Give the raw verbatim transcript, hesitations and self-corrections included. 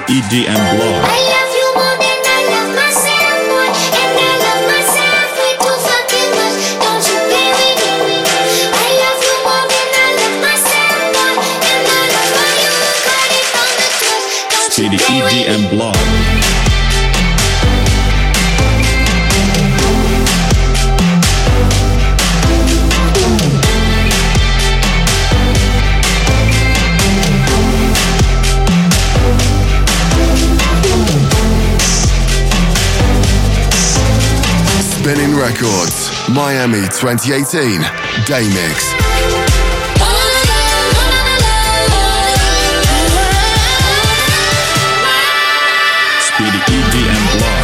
E D M Blog. I love you more than I love myself, boy. And I love myself way too fucking much. Don't you play with me. I love you more than I love myself, boy. And I love how you got it on the touch. Don't you City play E D with M me. Blog. Spinning Records, Miami twenty eighteen, Day Mix. Speedy E D M Blog.